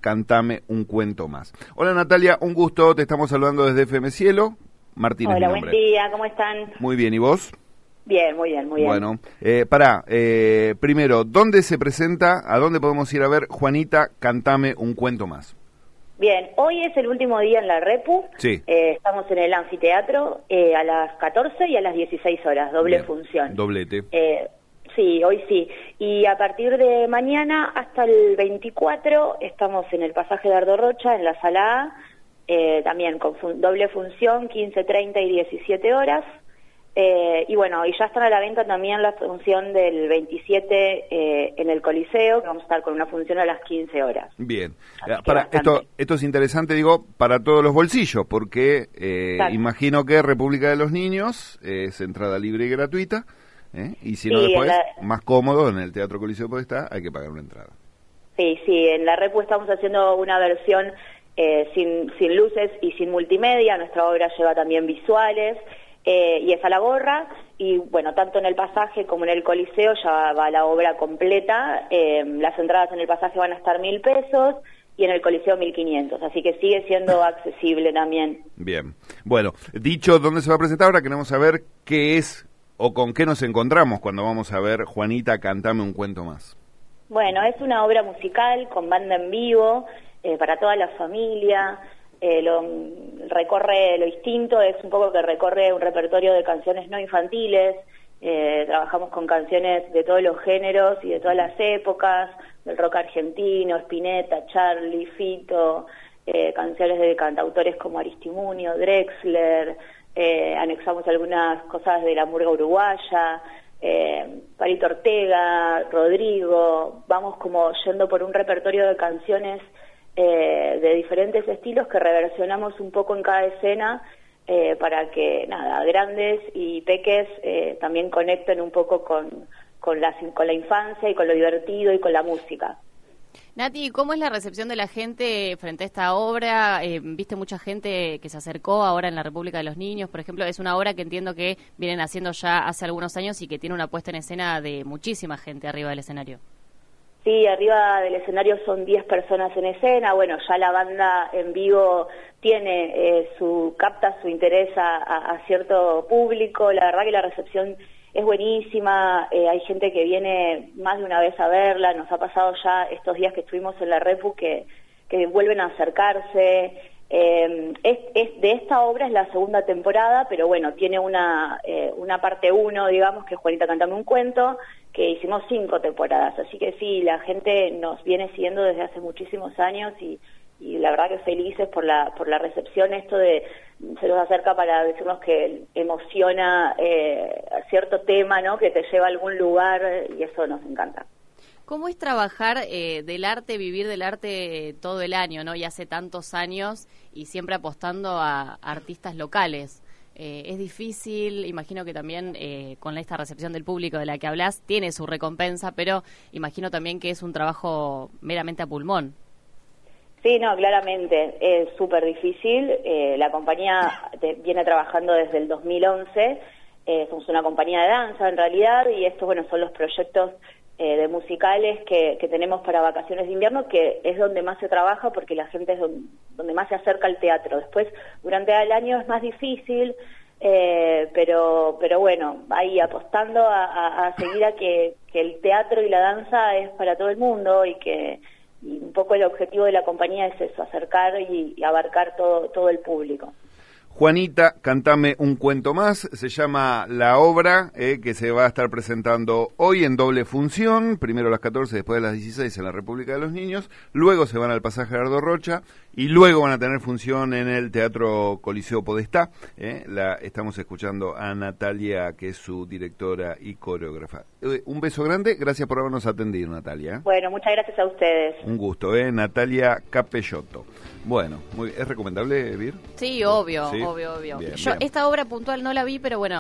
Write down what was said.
Cantame un cuento más. Hola Natalia, un gusto, te estamos saludando desde FM Cielo. Martín es mi nombre. Hola, buen día, ¿cómo están? Muy bien, ¿y vos? Bien, muy bien, muy bien. Bueno, primero, ¿dónde se presenta, a dónde podemos ir a ver Juanita, Cantame un cuento más? Bien, hoy es el último día en la Repu. Sí. Estamos en el anfiteatro a las 14 y a las 16 horas, doble función. Doblete. Sí, hoy sí. Y a partir de mañana hasta el 24 estamos en el pasaje de Ardo Rocha, en la sala A, también con doble función, 15, 30 y 17 horas. Y bueno, y ya están a la venta también la función del 27 en el Coliseo, que vamos a estar con una función a las 15 horas. Bien. Esto es interesante, digo, para todos los bolsillos, porque imagino que República de los Niños es entrada libre y gratuita, y si no después, más cómodo, en el Teatro Coliseo Podestá, hay que pagar una entrada. Sí, en la Repu estamos haciendo una versión sin luces y sin multimedia, nuestra obra lleva también visuales, y es a la gorra, y bueno, tanto en el pasaje como en el Coliseo ya va la obra completa. Las entradas en el pasaje van a estar 1.000 pesos y en el Coliseo 1.500, así que sigue siendo accesible también. Bien, bueno, dicho dónde se va a presentar, ahora queremos saber qué es o con qué nos encontramos cuando vamos a ver Juanita, Cantame un cuento más. Bueno, es una obra musical con banda en vivo, para toda la familia. Recorre lo distinto, es un poco que recorre un repertorio de canciones no infantiles. Trabajamos con canciones de todos los géneros y de todas las épocas, del rock argentino, Spinetta, Charly, Fito, canciones de cantautores como Aristimuño, Drexler, anexamos algunas cosas de la murga uruguaya, Palito Ortega, Rodrigo. Vamos como yendo por un repertorio de canciones de diferentes estilos que reversionamos un poco en cada escena, para que grandes y peques también conecten un poco con la infancia y con lo divertido y con la música. Nati, ¿cómo es la recepción de la gente frente a esta obra? ¿Viste mucha gente que se acercó ahora en la República de los Niños? Por ejemplo, es una obra que entiendo que vienen haciendo ya hace algunos años y que tiene una puesta en escena de muchísima gente arriba del escenario. Sí, arriba del escenario son 10 personas en escena. Bueno, ya la banda en vivo tiene capta su interés a cierto público. La verdad que la recepción es buenísima. Hay gente que viene más de una vez a verla. Nos ha pasado ya estos días que estuvimos en la Repu que vuelven a acercarse. De esta obra es la segunda temporada, pero bueno, tiene una parte 1, digamos, que es Juanita, Cantame un cuento, que hicimos 5 temporadas, así que sí, la gente nos viene siguiendo desde hace muchísimos años y la verdad que felices por la recepción. Esto se nos acerca para decirnos que emociona cierto tema, ¿no?, que te lleva a algún lugar, y eso nos encanta. ¿Cómo es trabajar del arte, vivir del arte todo el año, ¿no? Y hace tantos años y siempre apostando a artistas locales. Es difícil, imagino que también con esta recepción del público de la que hablas tiene su recompensa, pero imagino también que es un trabajo meramente a pulmón. Sí, no, claramente, es súper difícil. La compañía viene trabajando desde el 2011, somos una compañía de danza en realidad, y estos, bueno, son los proyectos de musicales que tenemos para vacaciones de invierno, que es donde más se trabaja porque la gente es donde más se acerca al teatro. Después, durante el año es más difícil, pero bueno, ahí apostando a seguir a que el teatro y la danza es para todo el mundo, y un poco el objetivo de la compañía es eso, acercar y abarcar todo el público. Juanita, Cantame un cuento más, se llama la obra, que se va a estar presentando hoy en doble función, primero a las 14, después a las 16 en la República de los Niños, luego se van al pasaje de Ardo Rocha y luego van a tener función en el Teatro Coliseo Podestá. Estamos escuchando a Natalia, que es su directora y coreógrafa. Un beso grande, gracias por habernos atendido, Natalia. Bueno, muchas gracias a ustedes. Un gusto, Natalia Capellotto. Bueno, ¿es recomendable, Vir? Sí, obvio, ¿Sí? obvio. Bien, Yo bien. esta obra puntual no la vi, pero bueno,